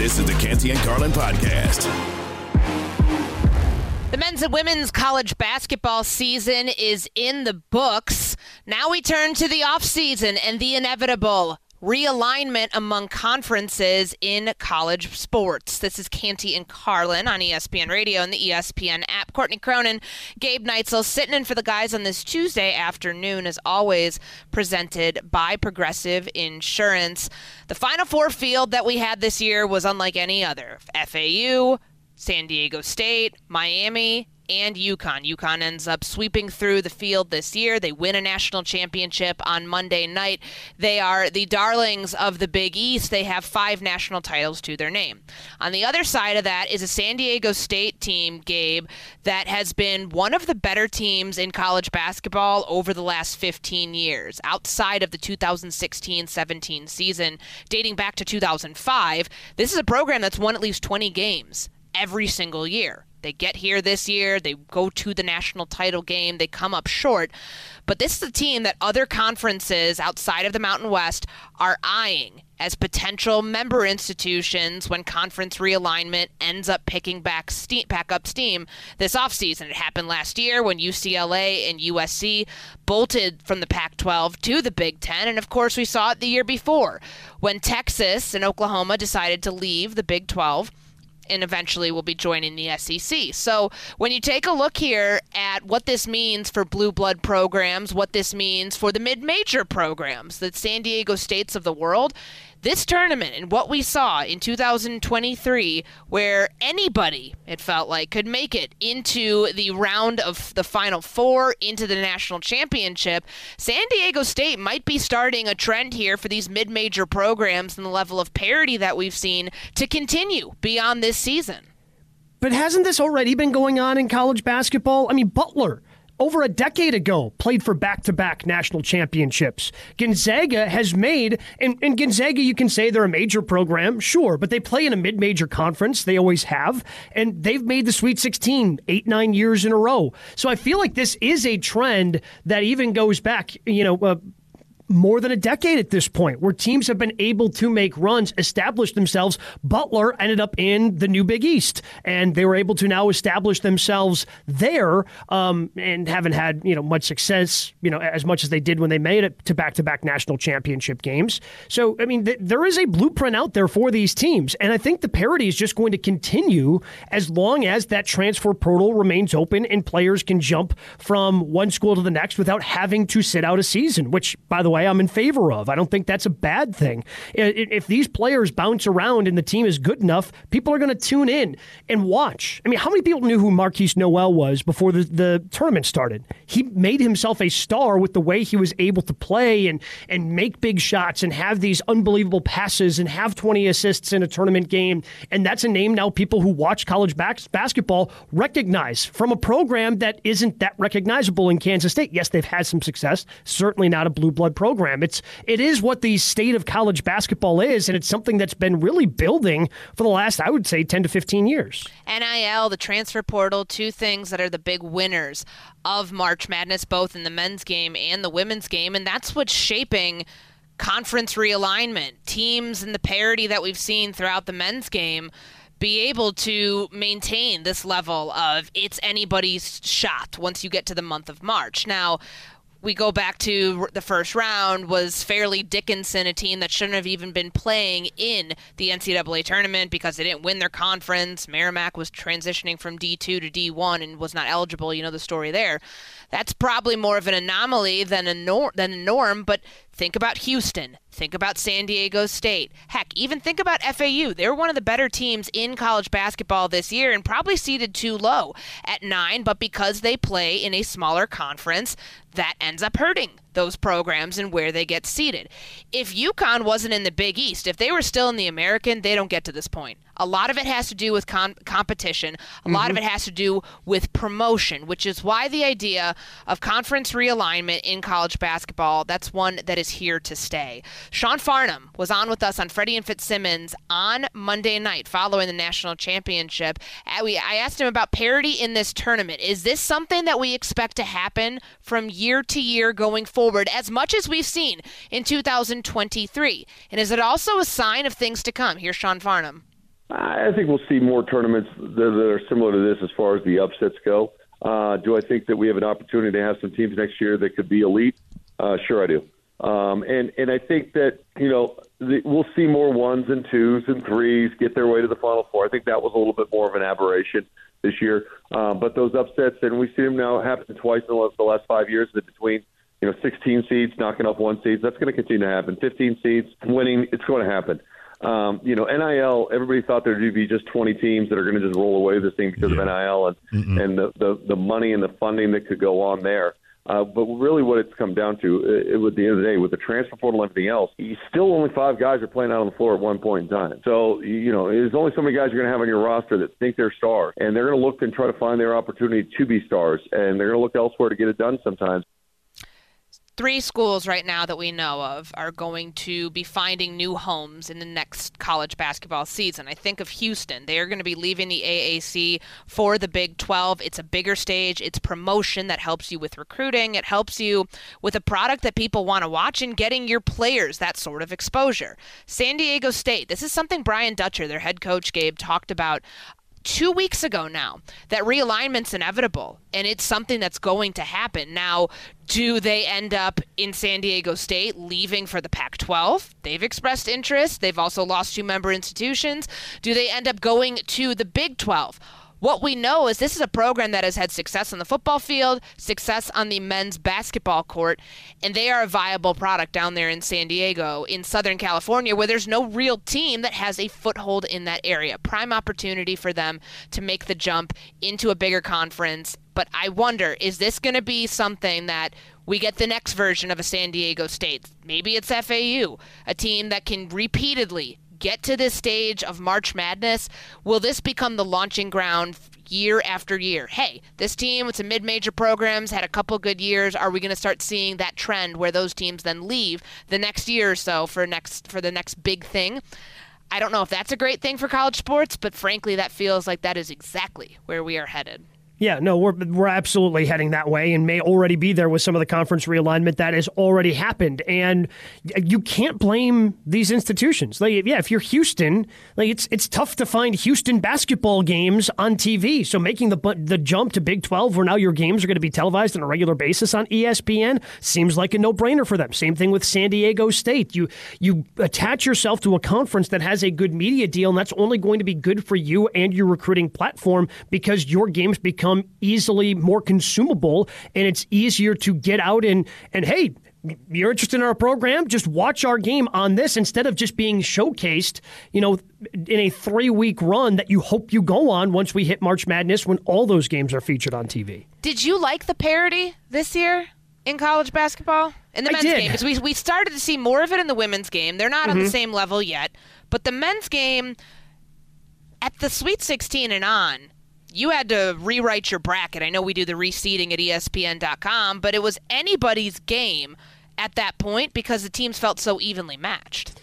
This is the Canty and Carlin Podcast. The men's and women's college basketball season is in the books. Now we turn to the offseason and the inevitable realignment among conferences in college sports. This is Canty and Carlin on ESPN Radio and the ESPN app. Courtney Cronin, Gabe Neitzel sitting in for the guys on this Tuesday afternoon, as always, presented by Progressive Insurance. The Final Four field that we had this year was unlike any other. FAU, San Diego State, Miami, and UConn. UConn ends up sweeping through the field this year. They win a national championship on Monday night. They are the darlings of the Big East. They have 5 national titles to their name. On the other side of that is a San Diego State team, Gabe, that has been one of the better teams in college basketball over the last 15 years. Outside of the 2016-17 season, dating back to 2005, this is a program that's won at least 20 games every single year. They get here this year, they go to the national title game, they come up short. But this is a team that other conferences outside of the Mountain West are eyeing as potential member institutions when conference realignment ends up picking back up steam this offseason. It happened last year when UCLA and USC bolted from the Pac-12 to the Big Ten. And, of course, we saw it the year before when Texas and Oklahoma decided to leave the Big 12 and eventually will be joining the SEC. So when you take a look here at what this means for blue blood programs, what this means for the mid-major programs, the San Diego States of the world, this tournament and what we saw in 2023, where anybody, it felt like, could make it into the round of the Final Four, into the national championship, San Diego State might be starting a trend here for these mid-major programs and the level of parity that we've seen to continue beyond this season. But hasn't this already been going on in college basketball? I mean, Butler, over a decade ago, played for back-to-back national championships. Gonzaga has made, and Gonzaga, you can say they're a major program, sure, but they play in a mid-major conference. They always have, and they've made the Sweet 16 8-9 years in a row. So I feel like this is a trend that even goes back, more than a decade at this point, where teams have been able to make runs, establish themselves. Butler ended up in the new Big East, and they were able to now establish themselves there, and haven't had much success, as much as they did when they made it to back-to-back national championship games. So, I mean, there is a blueprint out there for these teams, and I think the parity is just going to continue as long as that transfer portal remains open and players can jump from one school to the next without having to sit out a season, which, by the way, I'm in favor of. I don't think that's a bad thing. If these players bounce around and the team is good enough, people are going to tune in and watch. I mean, how many people knew who Marquise Noel was before the tournament started? He made himself a star with the way he was able to play and make big shots and have these unbelievable passes and have 20 assists in a tournament game. And that's a name now people who watch college basketball recognize from a program that isn't that recognizable in Kansas State. Yes, they've had some success. Certainly not a blue blood program. It is what the state of college basketball is, and it's something that's been really building for the last, I would say, 10 to 15 years. NIL, the transfer portal, two things that are the big winners of March Madness, both in the men's game and the women's game, and that's what's shaping conference realignment. Teams and the parity that we've seen throughout the men's game be able to maintain this level of it's anybody's shot once you get to the month of March. Now, we go back to the first round, was Fairleigh Dickinson, a team that shouldn't have even been playing in the NCAA tournament because they didn't win their conference. Merrimack was transitioning from D2 to D1 and was not eligible. You know the story there. That's probably more of an anomaly than a norm, but think about Houston. Think about San Diego State. Heck, even think about FAU. They were one of the better teams in college basketball this year and probably seeded too low at 9, but because they play in a smaller conference, that ends up hurting those programs and where they get seeded. If UConn wasn't in the Big East, if they were still in the American, they don't get to this point. A lot of it has to do with competition. A lot of it has to do with promotion, which is why the idea of conference realignment in college basketball, that's one that is here to stay. Sean Farnham was on with us on Freddie and Fitzsimmons on Monday night following the national championship. I asked him about parity in this tournament. Is this something that we expect to happen from year to year going forward, as much as we've seen in 2023? And is it also a sign of things to come? Here's Sean Farnham. I think we'll see more tournaments that are similar to this as far as the upsets go. Do I think that we have an opportunity to have some teams next year that could be elite? Sure I do. And I think that, we'll see more 1s and 2s and 3s get their way to the Final Four. I think that was a little bit more of an aberration this year. But those upsets, and we see them now happen twice in the last 5 years, that between 16 seeds knocking up 1 seed, that's going to continue to happen. 15 seeds winning, it's going to happen. NIL, everybody thought there would be just 20 teams that are going to just roll away this thing because of NIL and the money and the funding that could go on there. But really what it's come down to, at the end of the day, with the transfer portal and everything else, still only 5 guys are playing out on the floor at one point in time. So, there's only so many guys you're going to have on your roster that think they're stars, and they're going to look and try to find their opportunity to be stars, and they're going to look elsewhere to get it done sometimes. 3 schools right now that we know of are going to be finding new homes in the next college basketball season. I think of Houston. They are going to be leaving the AAC for the Big 12. It's a bigger stage. It's promotion that helps you with recruiting. It helps you with a product that people want to watch and getting your players that sort of exposure. San Diego State, this is something Brian Dutcher, their head coach, Gabe, talked about 2 weeks ago now, that realignment's inevitable, and it's something that's going to happen. Now, do they end up in San Diego State leaving for the Pac-12? They've expressed interest. They've also lost 2 member institutions. Do they end up going to the Big 12? What we know is this is a program that has had success on the football field, success on the men's basketball court, and they are a viable product down there in San Diego, in Southern California, where there's no real team that has a foothold in that area. Prime opportunity for them to make the jump into a bigger conference. But I wonder, is this going to be something that we get the next version of a San Diego State? Maybe it's FAU, a team that can repeatedly get to this stage of March Madness. Will this become the launching ground year after year? Hey, this team with some mid-major programs had a couple good years. Are we going to start seeing that trend where those teams then leave the next year or so for the next big thing? I don't know if that's a great thing for college sports, but frankly, that feels like that is exactly where we are headed. Yeah, no, we're absolutely heading that way and may already be there with some of the conference realignment that has already happened. And you can't blame these institutions. If you're Houston, it's tough to find Houston basketball games on TV. So making the jump to Big 12, where now your games are going to be televised on a regular basis on ESPN, seems like a no-brainer for them. Same thing with San Diego State. You attach yourself to a conference that has a good media deal, and that's only going to be good for you and your recruiting platform because your games become easily more consumable, and it's easier to get out and hey, you're interested in our program? Just watch our game on this instead of just being showcased, in a 3-week run that you hope you go on once we hit March Madness when all those games are featured on TV. Did you like the parity this year in college basketball? In the men's game? Because we started to see more of it in the women's game. They're not on the same level yet. But the men's game, at the Sweet 16 and on, you had to rewrite your bracket. I know we do the reseeding at ESPN.com, but it was anybody's game at that point because the teams felt so evenly matched.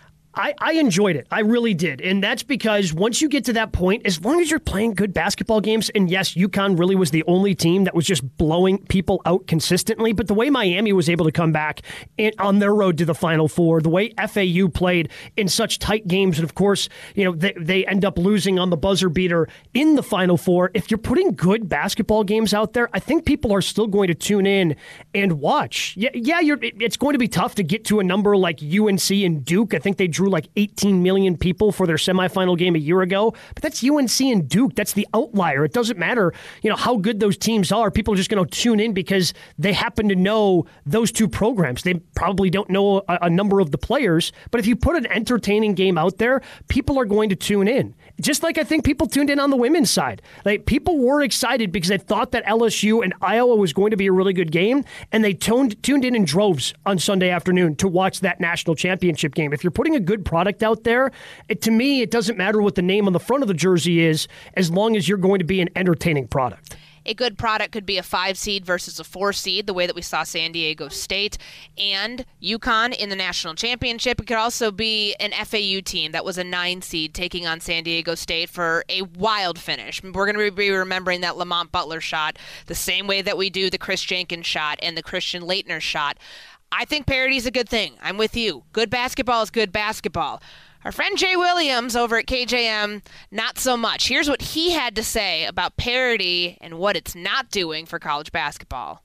I enjoyed it. I really did. And that's because once you get to that point, as long as you're playing good basketball games, and yes, UConn really was the only team that was just blowing people out consistently, but the way Miami was able to come back on their road to the Final Four, the way FAU played in such tight games, and of course, they end up losing on the buzzer beater in the Final Four. If you're putting good basketball games out there, I think people are still going to tune in and watch. It's going to be tough to get to a number like UNC and Duke. I think they drew like 18 million people for their semifinal game a year ago, but that's UNC and Duke. That's the outlier. It doesn't matter, how good those teams are. People are just going to tune in because they happen to know those two programs. They probably don't know a number of the players, but if you put an entertaining game out there, people are going to tune in. Just like I think people tuned in on the women's side. People were excited because they thought that LSU and Iowa was going to be a really good game, and they tuned in droves on Sunday afternoon to watch that national championship game. If you're putting a good product out there, to me, it doesn't matter what the name on the front of the jersey is, as long as you're going to be an entertaining product. A good product could be a 5 seed versus a 4 seed, the way that we saw San Diego State and UConn in the national championship. It could also be an FAU team that was a 9 seed taking on San Diego State for a wild finish. We're going to be remembering that Lamont Butler shot the same way that we do the Chris Jenkins shot and the Christian Laettner shot. I think parity is a good thing. I'm with you. Good basketball is good basketball. Our friend Jay Williams over at KJM, not so much. Here's what he had to say about parity and what it's not doing for college basketball.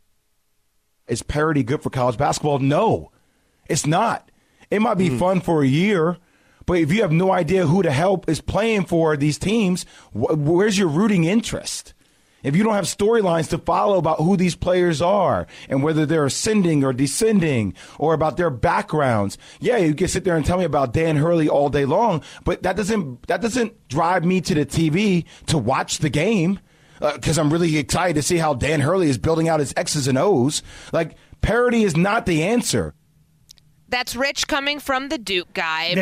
Is parity good for college basketball? No, it's not. It might be fun for a year, but if you have no idea who the hell is playing for these teams, where's your rooting interest? If you don't have storylines to follow about who these players are and whether they're ascending or descending or about their backgrounds, yeah, you can sit there and tell me about Dan Hurley all day long, but that doesn't drive me to the TV to watch the game because I'm really excited to see how Dan Hurley is building out his X's and O's. Like, parity is not the answer. That's Rich coming from the Duke guy,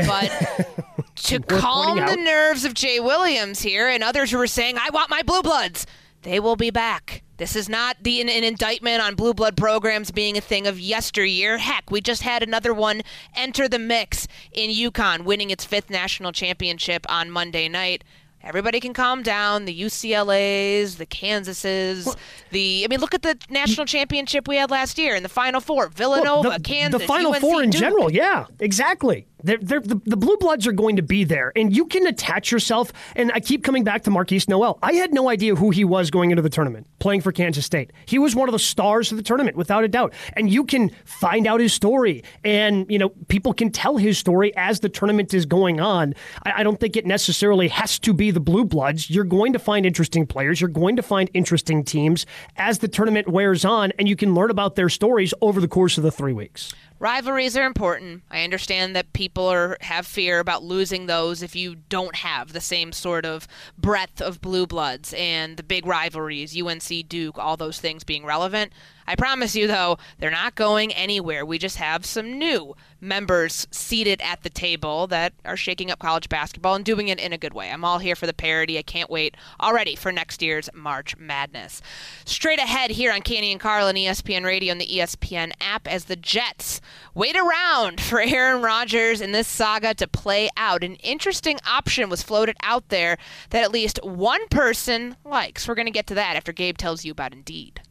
but to calm the nerves of Jay Williams here and others who are saying, I want my Blue Bloods, they will be back. This is not an indictment on blue blood programs being a thing of yesteryear. Heck, we just had another one enter the mix in UConn, winning its 5th national championship on Monday night. Everybody can calm down. The UCLAs, the Kansases, look at the national championship we had last year in the Final Four. Villanova, Kansas, the Final UNC, Four in Duke. general, yeah, exactly. The Blue Bloods are going to be there, and you can attach yourself. And I keep coming back to Marquise Noel. I had no idea who he was going into the tournament, playing for Kansas State. He was one of the stars of the tournament, without a doubt. And you can find out his story, and people can tell his story as the tournament is going on. I don't think it necessarily has to be the Blue Bloods. You're going to find interesting players. You're going to find interesting teams as the tournament wears on, and you can learn about their stories over the course of the 3 weeks. Rivalries are important. I understand that people have fear about losing those if you don't have the same sort of breadth of blue bloods and the big rivalries, UNC, Duke, all those things being relevant. I promise you, though, they're not going anywhere. We just have some new members seated at the table that are shaking up college basketball and doing it in a good way. I'm all here for the parity. I can't wait already for next year's March Madness. Straight ahead here on Canty and Carlin, ESPN Radio and the ESPN app, as the Jets wait around for Aaron Rodgers in this saga to play out. An interesting option was floated out there that at least one person likes. We're going to get to that after Gabe tells you about Indeed.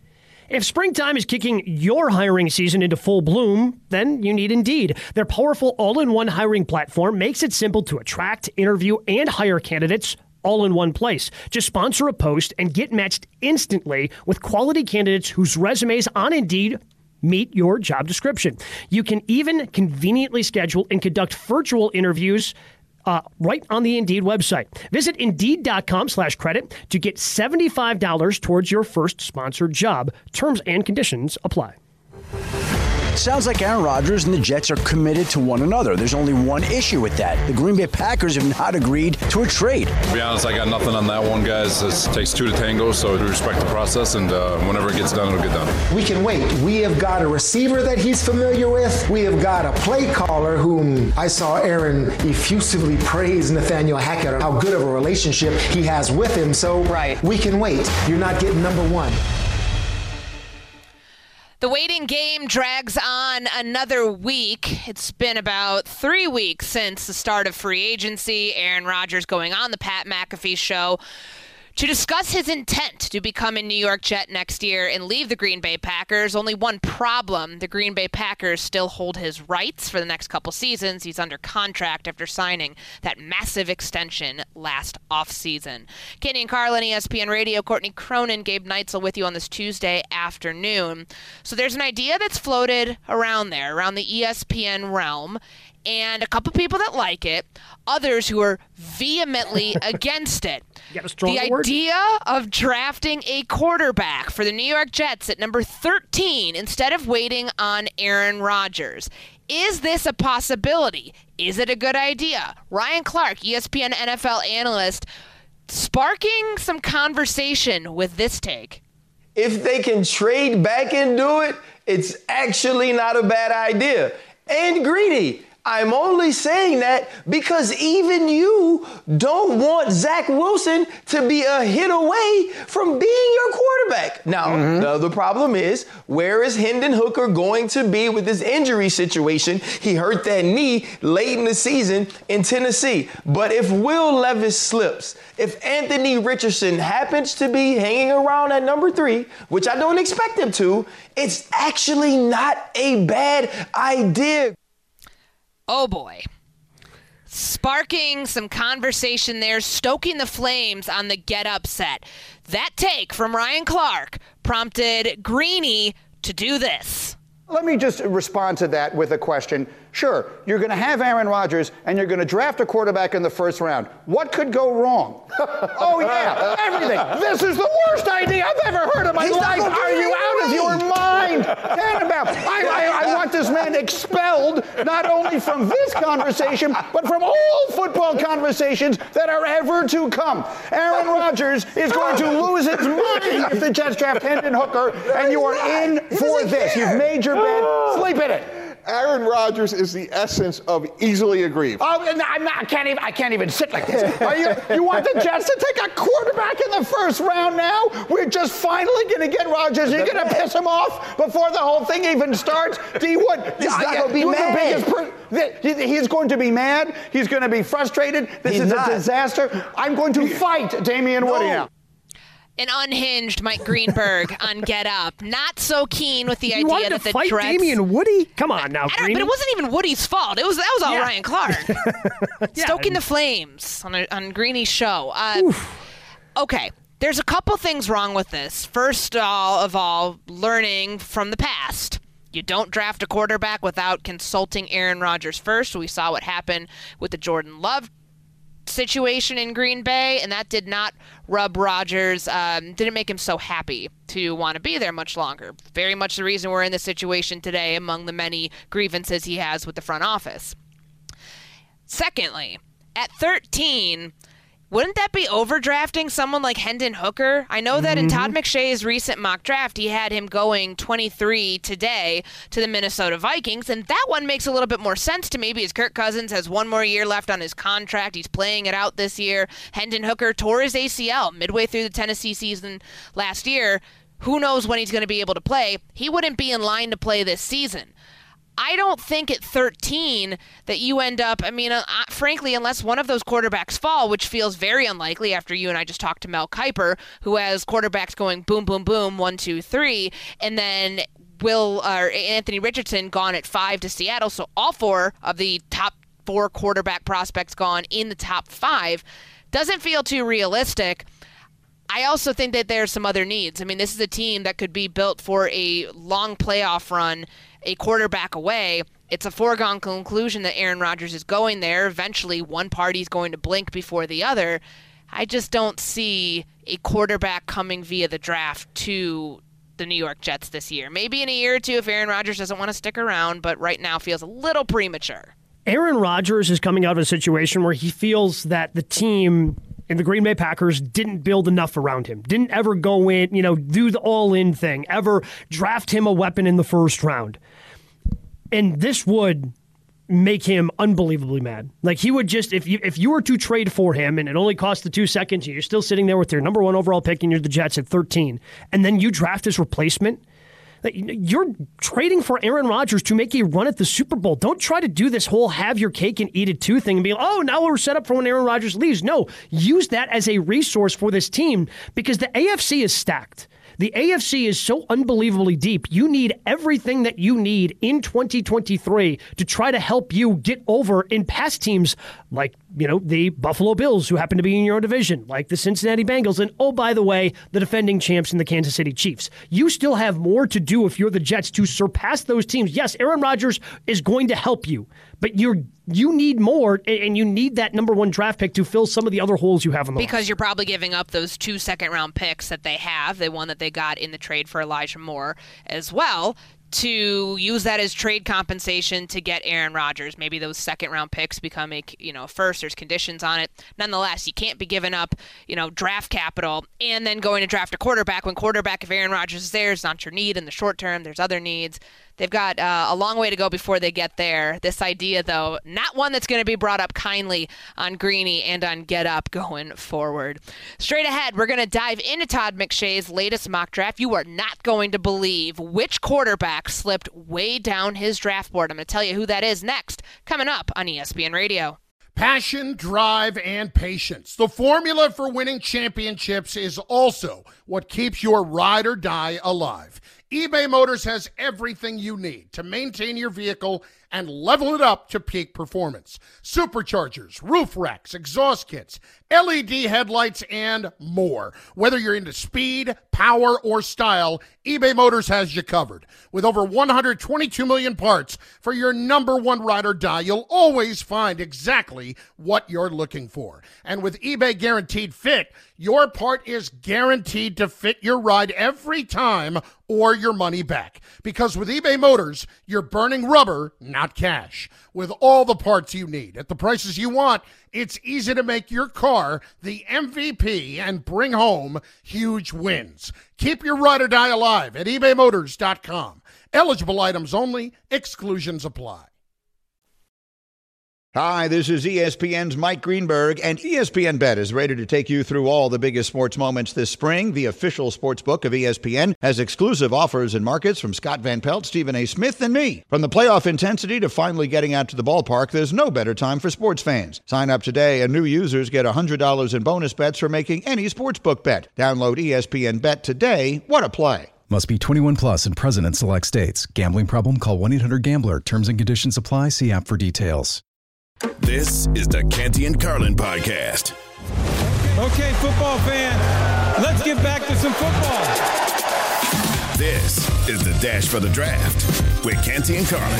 If springtime is kicking your hiring season into full bloom, then you need Indeed. Their powerful all-in-one hiring platform makes it simple to attract, interview, and hire candidates all in one place. Just sponsor a post and get matched instantly with quality candidates whose resumes on Indeed meet your job description. You can even conveniently schedule and conduct virtual interviews right on the Indeed website. Visit Indeed.com/credit to get $75 towards your first sponsored job. Terms and conditions apply. Sounds like Aaron Rodgers and the Jets are committed to one another. There's only one issue with that. The Green Bay Packers have not agreed to a trade. To be honest, I got nothing on that one, guys. It takes two to tango, so we respect the process, and whenever it gets done, it'll get done. We can wait. We have got a receiver that he's familiar with. We have got a play caller whom I saw Aaron effusively praise Nathaniel Hackett, how good of a relationship he has with him. So we can wait. You're not getting number one. The waiting game drags on another week. It's been about 3 weeks since the start of free agency. Aaron Rodgers going on the Pat McAfee show to discuss his intent to become a New York Jet next year and leave the Green Bay Packers. Only one problem: the Green Bay Packers still hold his rights for the next couple seasons. He's under contract after signing that massive extension last offseason. Canty and Carlin, ESPN Radio, Courtney Cronin, Gabe Neitzel with you on this Tuesday afternoon. So there's an idea that's floated around there, around the ESPN realm, and a couple people that like it, others who are vehemently against it. The idea of drafting a quarterback for the New York Jets at number 13 instead of waiting on Aaron Rodgers. Is this a possibility? Is it a good idea? Ryan Clark, ESPN NFL analyst, sparking some conversation with this take. If they can trade back and do it, it's actually not a bad idea. And greedy. I'm only saying that because even you don't want Zach Wilson to be a hit away from being your quarterback. Now, the other problem is, where is Hendon Hooker going to be with this injury situation? He hurt that knee late in the season in Tennessee. But if Will Levis slips, if Anthony Richardson happens to be hanging around at number 3, which I don't expect him to, it's actually not a bad idea. Oh boy. Sparking some conversation there, stoking the flames on the Get Up set. That take from Ryan Clark prompted Greeny to do this. Let me just respond to that with a question. Sure, you're going to have Aaron Rodgers, and you're going to draft a quarterback in the first round. What could go wrong? Oh, yeah, everything. This is the worst idea I've ever heard in my life. Are you out of your mind? I want this man expelled, not only from this conversation, but from all football conversations that are ever to come. Aaron Rodgers is going to lose his mind if the Jets draft Hendon Hooker, and you are in for this. You've made your bed. Sleep in it. Aaron Rodgers is the essence of easily aggrieved. Oh, I can't even sit like this. You want the Jets to take a quarterback in the first round now? We're just finally going to get Rodgers. You're going to piss him off before the whole thing even starts? D. Wood, he's going to be mad. He's going to be mad. He's going to be frustrated. This is a disaster. I'm going to fight Damian Woody now. An unhinged Mike Greenberg on Get Up. Not so keen with the idea wanted that to the fight Jets... Damian Woody? Come on now, But it wasn't even Woody's fault. That was all Ryan Clark. Stoking the flames on Greeny's show. Okay, there's a couple things wrong with this. First of all, learning from the past. You don't draft a quarterback without consulting Aaron Rodgers first. We saw what happened with the Jordan Love situation in Green Bay, and that did not rub Rodgers, didn't make him so happy to want to be there much longer. Very much the reason we're in this situation today, among the many grievances he has with the front office. Secondly, at 13, wouldn't that be overdrafting someone like Hendon Hooker? I know that in Todd McShay's recent mock draft, he had him going 23 today to the Minnesota Vikings, and that one makes a little bit more sense to me because Kirk Cousins has one more year left on his contract. He's playing it out this year. Hendon Hooker tore his ACL midway through the Tennessee season last year. Who knows when he's going to be able to play? He wouldn't be in line to play this season. I don't think at 13 that you end up, frankly, unless one of those quarterbacks fall, which feels very unlikely after you and I just talked to Mel Kiper, who has quarterbacks going boom, boom, boom, 1, 2, 3, and then Anthony Richardson gone at 5 to Seattle. So all 4 of the top 4 quarterback prospects gone in the top 5. Doesn't feel too realistic. I also think that there's some other needs. This is a team that could be built for a long playoff run, a quarterback away. It's a foregone conclusion that Aaron Rodgers is going there. Eventually, one party's going to blink before the other. I just don't see a quarterback coming via the draft to the New York Jets this year. Maybe in a year or two if Aaron Rodgers doesn't want to stick around, but right now feels a little premature. Aaron Rodgers is coming out of a situation where he feels that the team and the Green Bay Packers didn't build enough around him, didn't ever go in, do the all-in thing, ever draft him a weapon in the first round. And this would make him unbelievably mad. Like, he would just, if you were to trade for him and it only cost the 2 seconds and you're still sitting there with your number 1 overall pick and you're the Jets at 13, and then you draft his replacement, you're trading for Aaron Rodgers to make a run at the Super Bowl. Don't try to do this whole have your cake and eat it too thing and be, now we're set up for when Aaron Rodgers leaves. No, use that as a resource for this team because the AFC is stacked. The AFC is so unbelievably deep. You need everything that you need in 2023 to try to help you get over in past teams like, the Buffalo Bills, who happen to be in your own division, like the Cincinnati Bengals, and, oh, by the way, the defending champs in the Kansas City Chiefs. You still have more to do if you're the Jets to surpass those teams. Yes, Aaron Rodgers is going to help you, but you need more, and you need that number 1 draft pick to fill some of the other holes you have in the Because you're probably giving up those 2 second-round picks that they have, the one that they got in the trade for Elijah Moore as well, to use that as trade compensation to get Aaron Rodgers. Maybe those second-round picks become a first. There's conditions on it. Nonetheless, you can't be giving up draft capital and then going to draft a quarterback when if Aaron Rodgers is there, it's not your need in the short term. There's other needs. They've got a long way to go before they get there. This idea, though, not one that's going to be brought up kindly on Greeny and on Get Up going forward. Straight ahead, we're going to dive into Todd McShay's latest mock draft. You are not going to believe which quarterback slipped way down his draft board. I'm going to tell you who that is next, coming up on ESPN Radio. Passion, drive, and patience. The formula for winning championships is also what keeps your ride or die alive. eBay Motors has everything you need to maintain your vehicle and level it up to peak performance. Superchargers, roof racks, exhaust kits, LED headlights, and more. Whether you're into speed, power, or style, eBay Motors has you covered. With over 122 million parts for your number one ride or die, you'll always find exactly what you're looking for. And with eBay Guaranteed Fit, your part is guaranteed to fit your ride every time or your money back. Because with eBay Motors, you're burning rubber, not cash. With all the parts you need at the prices you want, it's easy to make your car the MVP and bring home huge wins. Keep your ride or die alive at ebaymotors.com. Eligible items only. Exclusions apply. Hi, this is ESPN's Mike Greenberg, and ESPN Bet is ready to take you through all the biggest sports moments this spring. The official sports book of ESPN has exclusive offers and markets from Scott Van Pelt, Stephen A. Smith, and me. From the playoff intensity to finally getting out to the ballpark, there's no better time for sports fans. Sign up today, and new users get $100 in bonus bets for making any sportsbook bet. Download ESPN Bet today. What a play. Must be 21 plus and present in select states. Gambling problem? Call 1-800-GAMBLER. Terms and conditions apply. See app for details. This is the Canty and Carlin podcast. Okay, football fan, let's get back to some football. This is the Dash for the Draft with Canty and Carlin.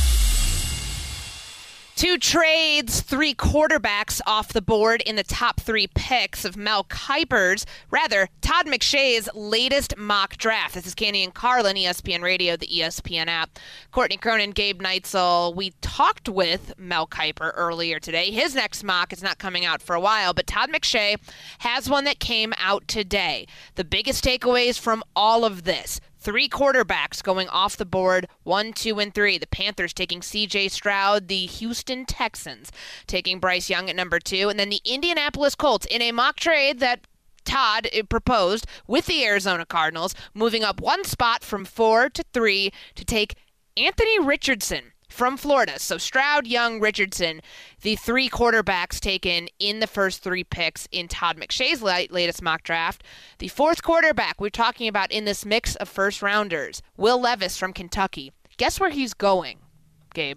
2 trades, 3 quarterbacks off the board in the top 3 picks of Mel Kiper's, Todd McShay's latest mock draft. This is Canty and Carlin, ESPN Radio, the ESPN app. Courtney Cronin, Gabe Neitzel. We talked with Mel Kiper earlier today. His next mock is not coming out for a while, but Todd McShay has one that came out today. The biggest takeaways from all of this: 3 quarterbacks going off the board, 1, 2, and 3. The Panthers taking C.J. Stroud, the Houston Texans taking Bryce Young at number 2, and then the Indianapolis Colts in a mock trade that Todd proposed with the Arizona Cardinals, moving up 1 spot from 4 to 3 to take Anthony Richardson from Florida. So Stroud, Young, Richardson, the 3 quarterbacks taken in the first 3 picks in Todd McShay's latest mock draft. The 4th quarterback we're talking about in this mix of first rounders, Will Levis from Kentucky. Guess where he's going, Gabe?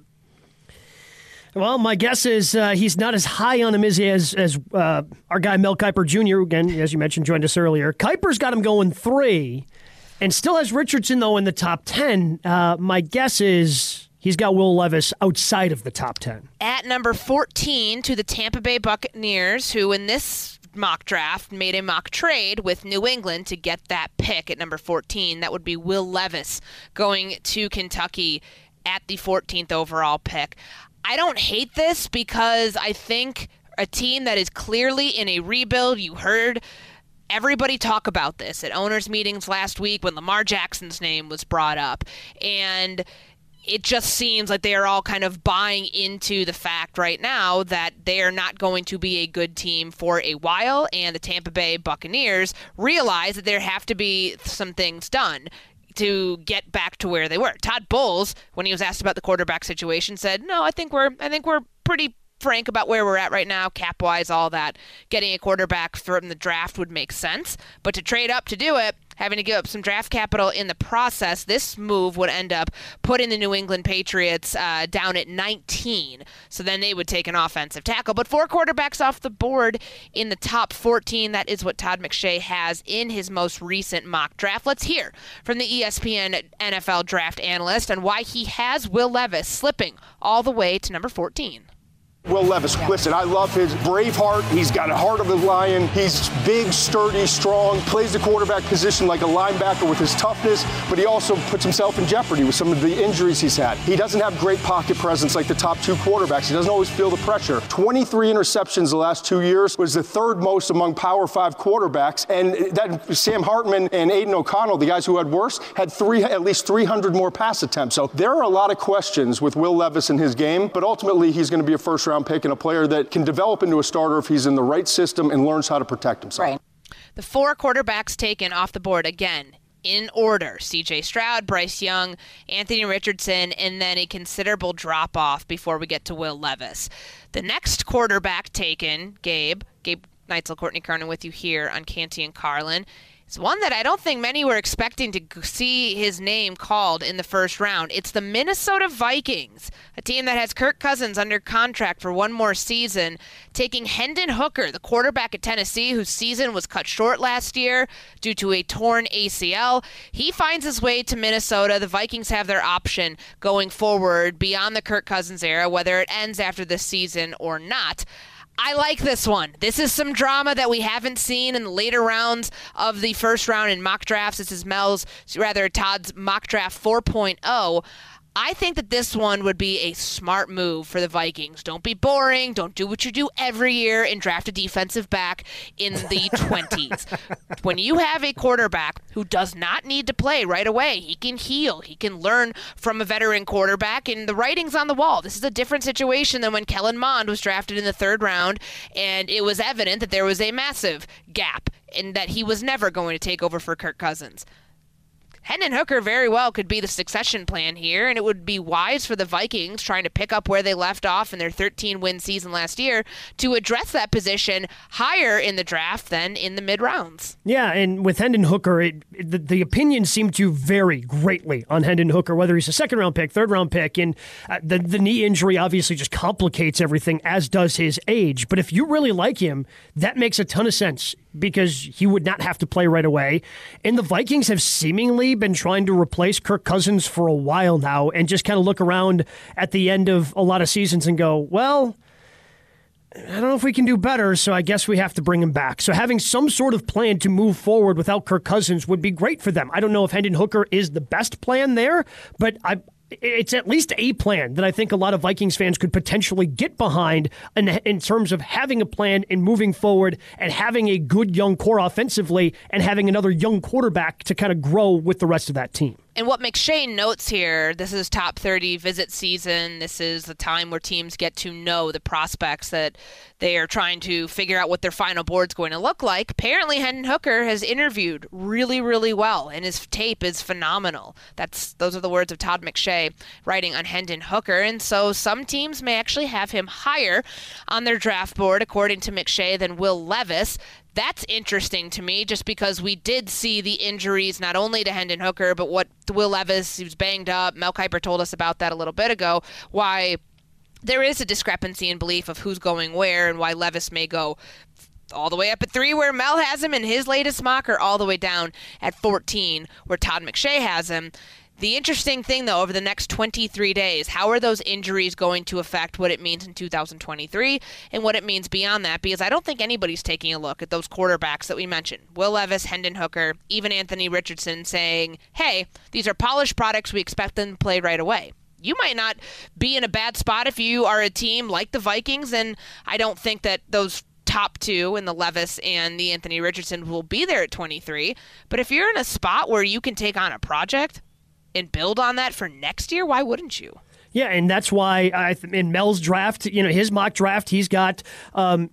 Well, my guess is he's not as high on him as our guy Mel Kiper Jr., again, as you mentioned, joined us earlier. Kiper's got him going 3 and still has Richardson, though, in the top 10. My guess is he's got Will Levis outside of the top 10. At number 14 to the Tampa Bay Buccaneers, who in this mock draft made a mock trade with New England to get that pick at number 14. That would be Will Levis going to Kentucky at the 14th overall pick. I don't hate this because I think a team that is clearly in a rebuild, you heard everybody talk about this at owners' meetings last week when Lamar Jackson's name was brought up, and it just seems like they are all kind of buying into the fact right now that they are not going to be a good team for a while, and the Tampa Bay Buccaneers realize that there have to be some things done to get back to where they were. Todd Bowles, when he was asked about the quarterback situation, said, "No, I think we're pretty frank about where we're at right now, cap-wise, all that. Getting a quarterback from the draft would make sense, but to trade up to do it, having to give up some draft capital in the process, this move would end up putting the New England Patriots down at 19. So then they would take an offensive tackle. But 4 quarterbacks off the board in the top 14. That is what Todd McShay has in his most recent mock draft. Let's hear from the ESPN NFL draft analyst and why he has Will Levis slipping all the way to number 14. Will Levis, listen, I love his brave heart. He's got a heart of a lion. He's big, sturdy, strong, plays the quarterback position like a linebacker with his toughness, but he also puts himself in jeopardy with some of the injuries he's had. He doesn't have great pocket presence like the top 2 quarterbacks. He doesn't always feel the pressure. 23 interceptions the last 2 years, was the 3rd most among Power 5 quarterbacks, and that Sam Hartman and Aiden O'Connell, the guys who had worse, had at least 300 more pass attempts. So there are a lot of questions with Will Levis in his game, but ultimately he's going to be a first-round pick and a player that can develop into a starter if he's in the right system and learns how to protect himself. Right. The 4 quarterbacks taken off the board, again, in order: C.J. Stroud, Bryce Young, Anthony Richardson, and then a considerable drop-off before we get to Will Levis. The next quarterback taken, Gabe Neitzel, Courtney Cronin with you here on Canty and Carlin, It's one that I don't think many were expecting to see his name called in the first round. It's the Minnesota Vikings, a team that has Kirk Cousins under contract for one more season, taking Hendon Hooker, the quarterback at Tennessee, whose season was cut short last year due to a torn ACL. He finds his way to Minnesota. The Vikings have their option going forward beyond the Kirk Cousins era, whether it ends after this season or not. I like this one. This is some drama that we haven't seen in the later rounds of the first round in mock drafts. This is Todd's mock draft 4.0. I think that this one would be a smart move for the Vikings. Don't be boring. Don't do what you do every year and draft a defensive back in the 20s. When you have a quarterback who does not need to play right away, he can heal. He can learn from a veteran quarterback, and the writing's on the wall. This is a different situation than when Kellen Mond was drafted in the third round, and it was evident that there was a massive gap and that he was never going to take over for Kirk Cousins. Hendon Hooker very well could be the succession plan here, and it would be wise for the Vikings, trying to pick up where they left off in their 13-win season last year, to address that position higher in the draft than in the mid-rounds. Yeah, and with Hendon Hooker, the opinions seem to vary greatly on Hendon Hooker, whether he's a second-round pick, third-round pick, and the knee injury obviously just complicates everything, as does his age. But if you really like him, that makes a ton of sense, because he would not have to play right away. And the Vikings have seemingly been trying to replace Kirk Cousins for a while now, and just kind of look around at the end of a lot of seasons and go, well, I don't know if we can do better, so I guess we have to bring him back. So having some sort of plan to move forward without Kirk Cousins would be great for them. I don't know if Hendon Hooker is the best plan there, but it's at least a plan that I think a lot of Vikings fans could potentially get behind in terms of having a plan and moving forward and having a good young core offensively and having another young quarterback to kind of grow with the rest of that team. And what McShay notes here, this is top 30 visit season. This is the time where teams get to know the prospects that they are trying to figure out what their final board's going to look like. Apparently, Hendon Hooker has interviewed really, really well, and his tape is phenomenal. Those are the words of Todd McShay writing on Hendon Hooker. And so some teams may actually have him higher on their draft board, according to McShay, than Will Levis. That's interesting to me, just because we did see the injuries not only to Hendon Hooker, but what Will Levis, he was banged up. Mel Kiper told us about that a little bit ago, why there is a discrepancy in belief of who's going where, and why Levis may go all the way up at 3 where Mel has him in his latest mock, or all the way down at 14 where Todd McShay has him. The interesting thing, though, over the next 23 days, how are those injuries going to affect what it means in 2023 and what it means beyond that? Because I don't think anybody's taking a look at those quarterbacks that we mentioned. Will Levis, Hendon Hooker, even Anthony Richardson, saying, hey, these are polished products. We expect them to play right away. You might not be in a bad spot if you are a team like the Vikings, and I don't think that those top two in the Levis and the Anthony Richardson will be there at 23. But if you're in a spot where you can take on a project and build on that for next year, why wouldn't you? Yeah, and that's why in Mel's draft, his mock draft, he's got, the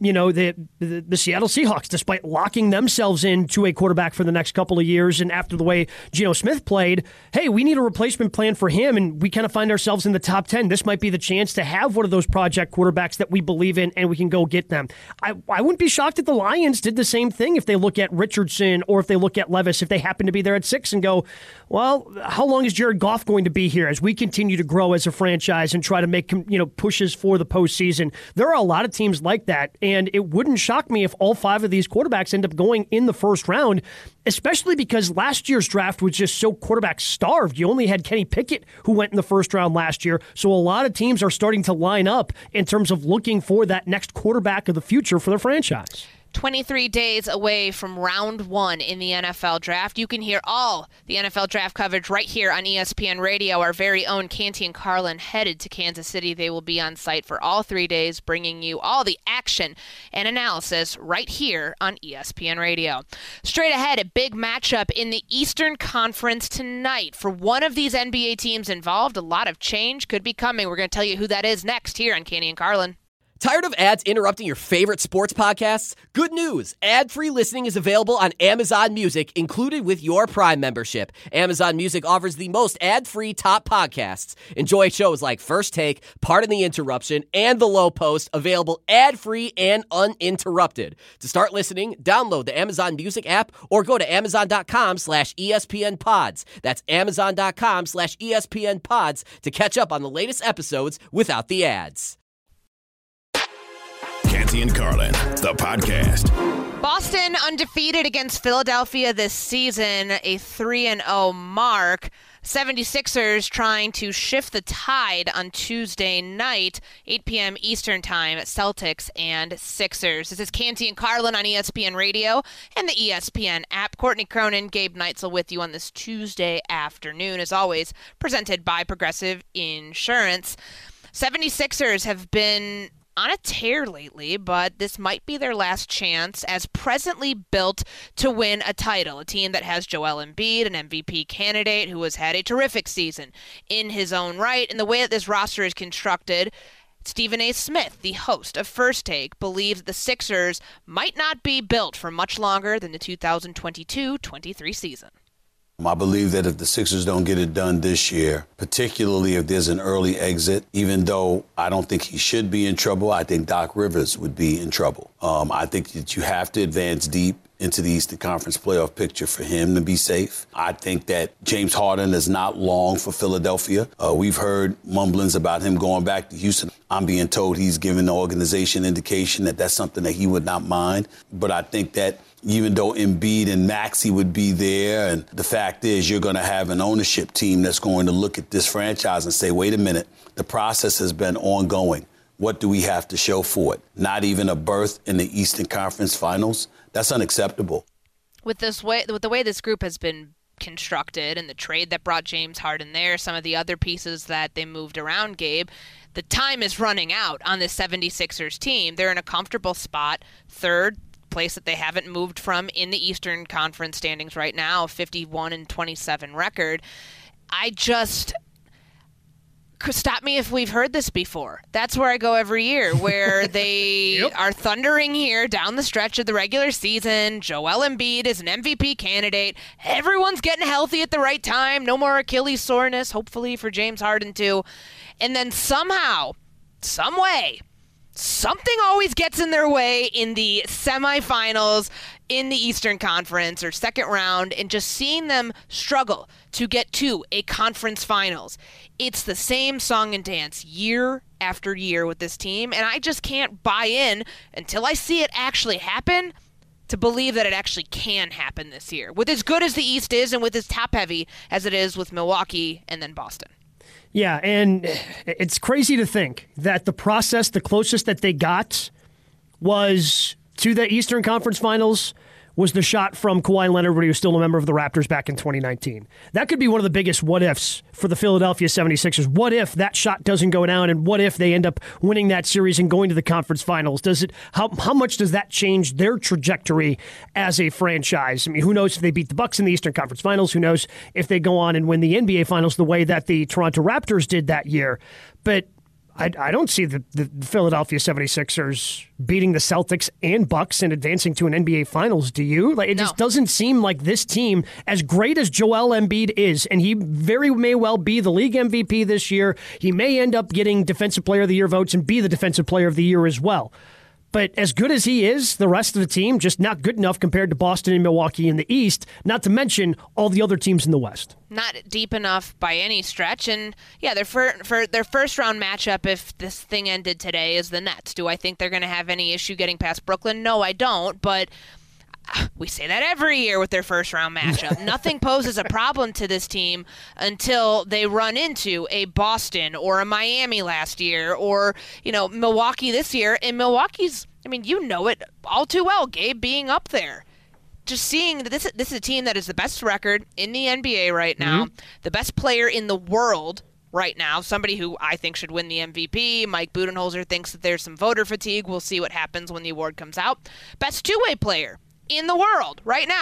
Seattle Seahawks, despite locking themselves into a quarterback for the next couple of years, and after the way Geno Smith played, hey, we need a replacement plan for him, and we kind of find ourselves in the top 10. This might be the chance to have one of those project quarterbacks that we believe in, and we can go get them. I wouldn't be shocked if the Lions did the same thing if they look at Richardson or if they look at Levis, if they happen to be there at 6 and go, well, how long is Jared Goff going to be here as we continue to grow as a franchise and try to make pushes for the postseason? There are a lot of teams like that, and it wouldn't shock me if all 5 of these quarterbacks end up going in the first round, especially because last year's draft was just so quarterback starved. You only had Kenny Pickett who went in the first round last year, so a lot of teams are starting to line up in terms of looking for that next quarterback of the future for their franchise. 23 days away from round 1 in the NFL draft. You can hear all the NFL draft coverage right here on ESPN Radio. Our very own Canty and Carlin headed to Kansas City. They will be on site for all 3 days, bringing you all the action and analysis right here on ESPN Radio. Straight ahead, a big matchup in the Eastern Conference tonight. For one of these NBA teams involved, a lot of change could be coming. We're going to tell you who that is next here on Canty and Carlin. Tired of ads interrupting your favorite sports podcasts? Good news! Ad-free listening is available on Amazon Music, included with your Prime membership. Amazon Music offers the most ad-free top podcasts. Enjoy shows like First Take, Pardon the Interruption, and The Low Post, available ad-free and uninterrupted. To start listening, download the Amazon Music app or go to amazon.com/ESPN Pods. That's amazon.com/ESPN Pods to catch up on the latest episodes without the ads. Canty and Carlin, the podcast. Boston undefeated against Philadelphia this season, a 3-0 mark. 76ers trying to shift the tide on Tuesday night, 8 p.m. Eastern Time, Celtics and Sixers. This is Canty and Carlin on ESPN Radio and the ESPN app. Courtney Cronin, Gabe Neitzel with you on this Tuesday afternoon, as always, presented by Progressive Insurance. 76ers have been on a tear lately, but this might be their last chance as presently built to win a title. A team that has Joel Embiid, an MVP candidate who has had a terrific season in his own right. And the way that this roster is constructed, Stephen A. Smith, the host of First Take, believes the Sixers might not be built for much longer than the 2022-23 season. I believe that if the Sixers don't get it done this year, particularly if there's an early exit, even though I don't think he should be in trouble, I think Doc Rivers would be in trouble. I think that you have to advance deep into the Eastern Conference playoff picture for him to be safe. I think that James Harden is not long for Philadelphia. We've heard mumblings about him going back to Houston. I'm being told he's given the organization indication that that's something that he would not mind. But I think that even though Embiid and Maxey would be there, and the fact is you're going to have an ownership team that's going to look at this franchise and say, wait a minute, the process has been ongoing. What do we have to show for it? Not even a berth in the Eastern Conference Finals? That's unacceptable. With the way this group has been constructed and the trade that brought James Harden there, some of the other pieces that they moved around, Gabe, the time is running out on this 76ers team. They're in a comfortable spot, third place that they haven't moved from in the Eastern Conference standings right now, 51-27 record. Stop me if we've heard this before. That's where I go every year, where they are thundering here down the stretch of the regular season. Joel Embiid is an MVP candidate. Everyone's getting healthy at the right time. No more Achilles soreness, hopefully for James Harden too. And then somehow, some way, something always gets in their way in the semifinals in the Eastern Conference or second round, and just seeing them struggle to get to a conference finals. It's the same song and dance year after year with this team, and I just can't buy in until I see it actually happen to believe that it actually can happen this year, with as good as the East is and with as top-heavy as it is with Milwaukee and then Boston. Yeah, and it's crazy to think that the process, the closest that they got was to the Eastern Conference Finals, was the shot from Kawhi Leonard when he was still a member of the Raptors back in 2019. That could be one of the biggest what-ifs for the Philadelphia 76ers. What if that shot doesn't go down, and what if they end up winning that series and going to the conference finals? How much does that change their trajectory as a franchise? I mean, who knows if they beat the Bucks in the Eastern Conference Finals? Who knows if they go on and win the NBA Finals the way that the Toronto Raptors did that year? But I don't see the Philadelphia 76ers beating the Celtics and Bucks and advancing to an NBA Finals. Do you? It just doesn't seem like this team, as great as Joel Embiid is, and he very may well be the league MVP this year. He may end up getting Defensive Player of the Year votes and be the Defensive Player of the Year as well. But as good as he is, the rest of the team just not good enough compared to Boston and Milwaukee in the East, not to mention all the other teams in the West. Not deep enough by any stretch. And, yeah, for their first-round matchup, if this thing ended today, is the Nets. Do I think they're going to have any issue getting past Brooklyn? No, I don't. But we say that every year with their first-round matchup. Nothing poses a problem to this team until they run into a Boston or a Miami last year or, Milwaukee this year. And Milwaukee's, you know it all too well, Gabe, being up there. Just seeing that this is a team that is the best record in the NBA right now, the best player in the world right now, somebody who I think should win the MVP. Mike Budenholzer thinks that there's some voter fatigue. We'll see what happens when the award comes out. Best two-way player in the world right now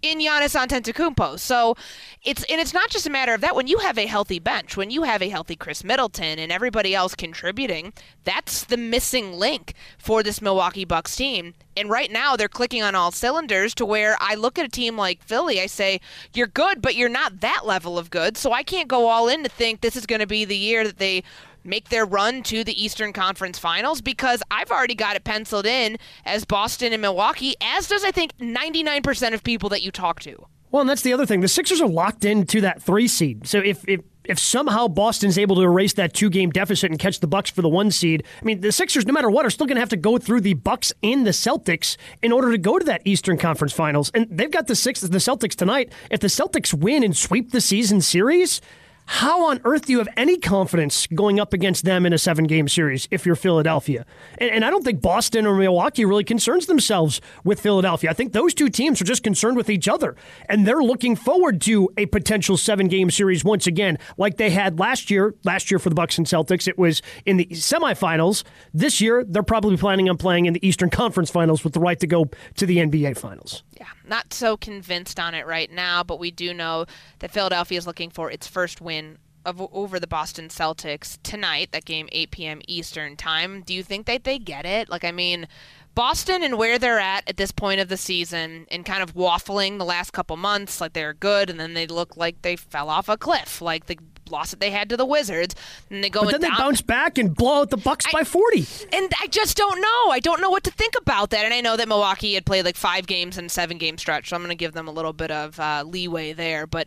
in Giannis Antetokounmpo. So it's not just a matter of that. When you have a healthy bench, when you have a healthy Chris Middleton and everybody else contributing, that's the missing link for this Milwaukee Bucks team. And right now they're clicking on all cylinders to where I look at a team like Philly, I say, you're good, but you're not that level of good. So I can't go all in to think this is going to be the year that they make their run to the Eastern Conference Finals, because I've already got it penciled in as Boston and Milwaukee, as does I think 99% of people that you talk to. Well, and that's the other thing. The Sixers are locked into that 3 seed. So if somehow Boston's able to erase that 2-game deficit and catch the Bucks for the 1 seed, I mean, the Sixers, no matter what, are still going to have to go through the Bucks and the Celtics in order to go to that Eastern Conference Finals. And they've got the Celtics tonight. If the Celtics win and sweep the season series, how on earth do you have any confidence going up against them in a 7-game series if you're Philadelphia? And I don't think Boston or Milwaukee really concerns themselves with Philadelphia. I think those two teams are just concerned with each other. And they're looking forward to a potential 7-game series once again, like they had last year. Last year for the Bucks and Celtics, it was in the semifinals. This year, they're probably planning on playing in the Eastern Conference Finals with the right to go to the NBA Finals. Yeah, not so convinced on it right now, but we do know that Philadelphia is looking for its first win over the Boston Celtics tonight, that game 8 p.m. Eastern time. Do you think that they get it? Like, I mean, Boston and where they're at this point of the season and kind of waffling the last couple months, like they're good, and then they look like they fell off a cliff, like the loss that they had to the Wizards, and they go. But then they bounce back and blow out the Bucks by 40. And I just don't know. I don't know what to think about that. And I know that Milwaukee had played like 5 games in a 7-game stretch, so I'm going to give them a little bit of leeway there. But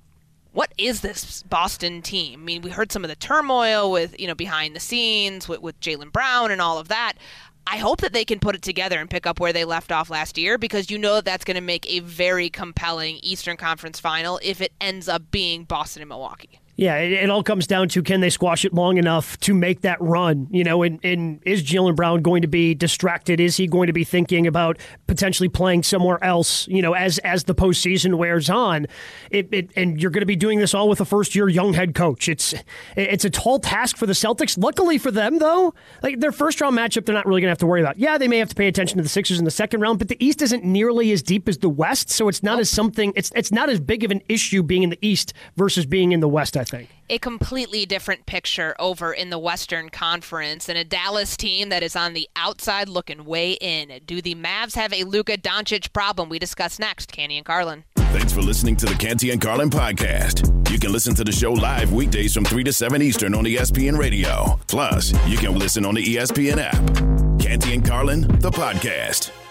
what is this Boston team? I mean, we heard some of the turmoil with, behind the scenes with Jaylen Brown and all of that. I hope that they can put it together and pick up where they left off last year, because that's going to make a very compelling Eastern Conference final if it ends up being Boston and Milwaukee. Yeah, it all comes down to, can they squash it long enough to make that run? And is Jaylen Brown going to be distracted? Is he going to be thinking about potentially playing somewhere else, as the postseason wears on? And you're going to be doing this all with a first-year young head coach. It's a tall task for the Celtics. Luckily for them, though, like their first-round matchup, they're not really going to have to worry about. Yeah, they may have to pay attention to the Sixers in the second round, but the East isn't nearly as deep as the West, so it's not it's not as big of an issue being in the East versus being in the West, I think. A completely different picture over in the Western Conference, and a Dallas team that is on the outside looking way in. Do the Mavs have a Luka Doncic problem? We discuss next. Canty and Carlin. Thanks for listening to the Canty and Carlin podcast. You can listen to the show live weekdays from 3 to 7 Eastern on ESPN Radio. Plus, you can listen on the ESPN app. Canty and Carlin, the podcast.